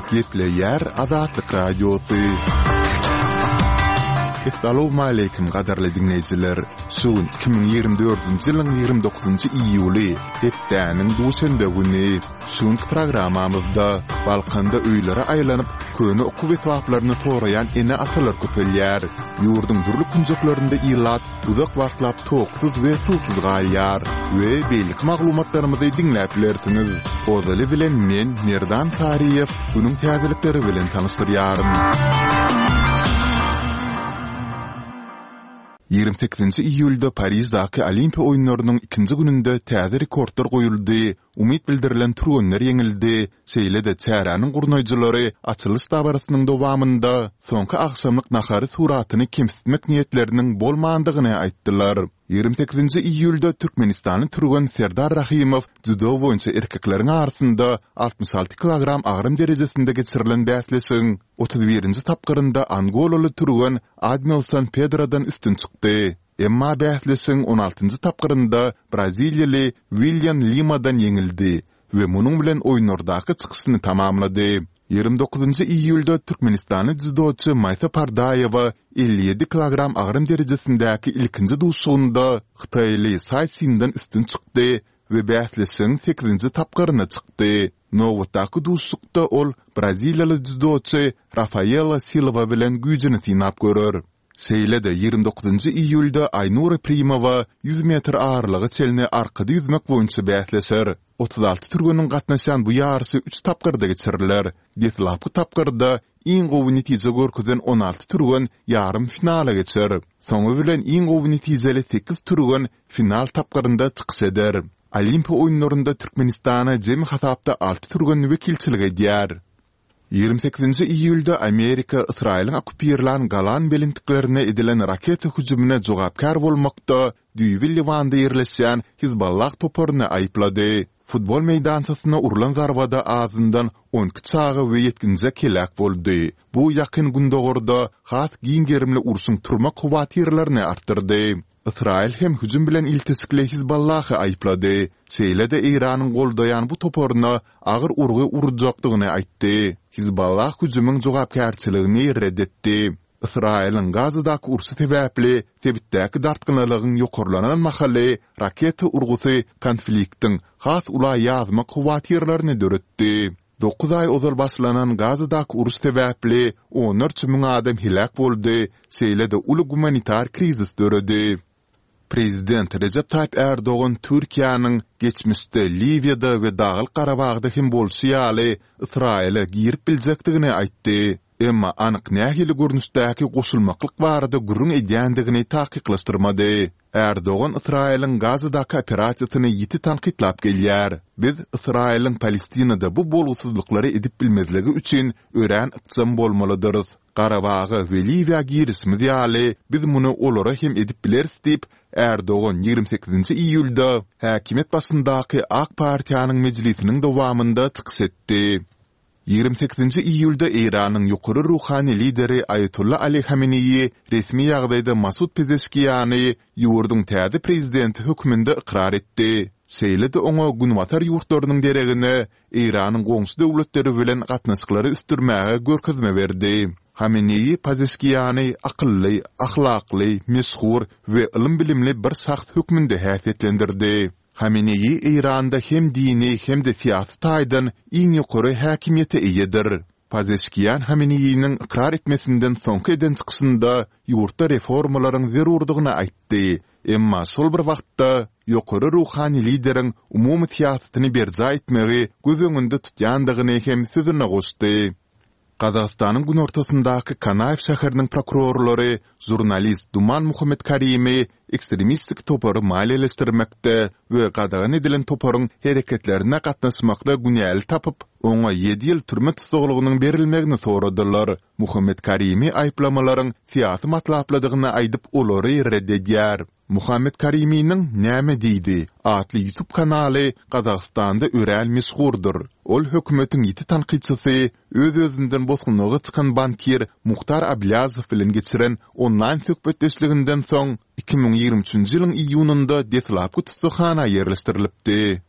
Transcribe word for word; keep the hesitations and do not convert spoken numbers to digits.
Gepleyer Azatlyk Radiosu. Assalamu alaykum qadarly dinleyijiler. Sugun iki bin ýygrimi dördünji ýylyň ýygrimi dokuzunjy iýuly hepdäniň duşanbe güni şuňky programmamyzda Balkanda öýlere aýlanyp köni okuw etwaplaryny torayan ene atalar köpelýär. Ýurdun durly kunjuklarynda ýylat uzak wagtlap toksuz we susuz galýar we beýlik maglumatlarymyzy dinläp bilersiňiz. Ozaly bilen men Merdan Tariýew bunyň täzelikleri bilen tanystyryarym. ýygrimi sekizinji iýulda Parisdaky Olimpiya oýunlarynyň ikinji gününde täze rekordlar goýuldy. Umid bildirilen turgunlar ýeňildi. Şeýle-de çäranyň gurnaýjylary açylış dabarasynyň dowamynda soňky akşamlyk nahary suratyny kemsitmek niýetleriniň bolmandygyny aýtdylar. ýygrimi sekizinji iýulda Türkmenistanyň turgun Serdar Rahimow judo boýunça erkekleriň arasynda altmış alty kilogram agrym derejesinde geçirilen bäsleşiň otuz birinji tapgyrynda Angolaly turgun Admilson Pedro'dan üstün çykdy. Emma bäsleşiň on altynjy tapgyrynda Braziliýaly William Lima'dan ýeňildi we munyň bilen oýunlardaky çykyşyny tamamlady. ýygrimi dokuzunjy iýulda Türkmenistanyň judoçy Maysa Pardaýewa elli ýedi kilogram agrym derejesindäki ilkinji duşugynda Hytaýly Saysindan üstün çykdy we bäsleşiň sekizinji tapgyryna çykdy. Nowotdaky duşukda ol Braziliýaly judoçy Rafaela Silva bilen güýjüni synap görür. Şeýle-de ýygrimi dokuzunjy iýulda Aynura Primowa yüz metr ağırlygy çelini arkady yüzmek boýunça bäsleşer. otuz alty türgüniň gatnaşan bu ýarysy üç tapgyrda geçiriler. Detlapky tapgyrda iň gowy netije görkezen on alty türgün ýarym finala geçer. Soňy bilen iň gowy netijeli sekiz türgün final tapgyrynda çykyş eder. Olimpiya oýunlarynda Türkmenistana jemi hasapda alty türgün wekilçilik edýär. ýygrimi sekizinji iýulda Amerika Israýlyň okupirlan Galan belintliklerine edilen raket hüjümine jogapkar bolmakda Düýbil Liwanda ýerleşýän Hizballah toporyny aýplady. Futbol meýdançasyna urulan zarbada azyndan on iki çagy we yetkinje kelek boldy. Bu ýakyn gündogorda has giň gerimli urşuň turma kuwatyrlaryny artdyrdy. Israil hem hüjüm bilen iltisikle Hizballahy aýplady. Şeýle-de Iranyň goldaýan bu toporyna agyr urgy urjakdygyny aýtdy. Hizballah hüjümüň jogapkarçylygyny reddetdi. Israil'in Gazadaky ursy sebäpli tebitdäki dartgynalygyň ýokarlanan mahaly raketa urgusy konfliktiň has ulay ýazma kuwatyrlaryny döretdi. dokuz ay ozal başlanan Gazadaky urus sebäpli on üç miň adam hilak boldy. Şeýle-de uly humanitar krizis döredi. Prezident Recep Tayyip Erdoğan Türkiýanyň geçmişde Libyada we Dagyl Garabagda hem bolşy ýaly Israile girip biljekdigini aýtdy. Emma anyk nähili görnüşdäki goşulmaklyk barada gürrüň edýändigini taýyklaşdyrmady. Erdoğan Israil'in Gazadaky operasiýasyny ýiti tanqidlap gelýär. Biz Israil'in Palestinada bu bolgusyzlyklary edip bilmezligi üçin ören ıqsam bolmalydyr. Garabagy we Libyä girisimiz ýaly biz muny olara hem edip bileriz diýip Erdoğan ýygrimi sekizinji iýulda häkimet başyndaky AK Partiýanyň mejlisiniň dowamynda çykyş etdi. ýygrimi sekizinji iýulda Iranyň ýokary ruhany lideri Ayatollah Ali Khamenei resmi ýagdaýda Masud Pezeshkiýany ýurduň täze prezidenti hökmünde ikrar etdi. Şeýle-de oňa günwatar ýurtlarynyň deregine Iranyň goňşy döwletleri bilen gatnaşyklary üstürmäge görkezme berdi. Khamenei Pezeshkiýany akylly, ahlakly, meşhur we ilim bilimli bir şahs hökmünde häsiýetlendirdi. Khamenei Iranda hem dini hem de siyasi taýdan iň ýokary häkimiýete eýedir. Pezeshkiýan Khamenei'niň ikrar etmesinden soňky eden çykyşynda ýurtda reformalaryň zerurdygyny aýtdy. Emma şol bir wagtda ýokary ruhany lideriň umumy siýasatyny berja etmegi göz öňünde tutýandygyny hem sözüne goşdy. Qazaqstanyň gün ortasyndaky Kanaýew şäheriniň prokurorlary jurnalist Duman Muhammed Karimi ekstremistik topory maliýeleşdirmekde we gadagan edilen toporyň hereketlerine gatnaşmakda günäli tapyp, oňa ýedi ýyl türme tutuklugynyň berilmegini soradylar. Muhammed Karimi aýplamalaryň siýasy matlapladygyny aýdyp olary reddedýär. Muhammed Karimi'nin näme diýdi? Atly YouTube kanaly Qazaqstanda öräl meşhurdur. Ol hökümetiň ýiti tanqidçisi, öz-özünden bozgunlygy çykan bankir Muhtar Ablazow bilen geçiren online söhbetdeşliginden soň iki bin ýygrimi üçinji ýylyň iýununda detlapky tutuşxana ýerleşdirilipdi.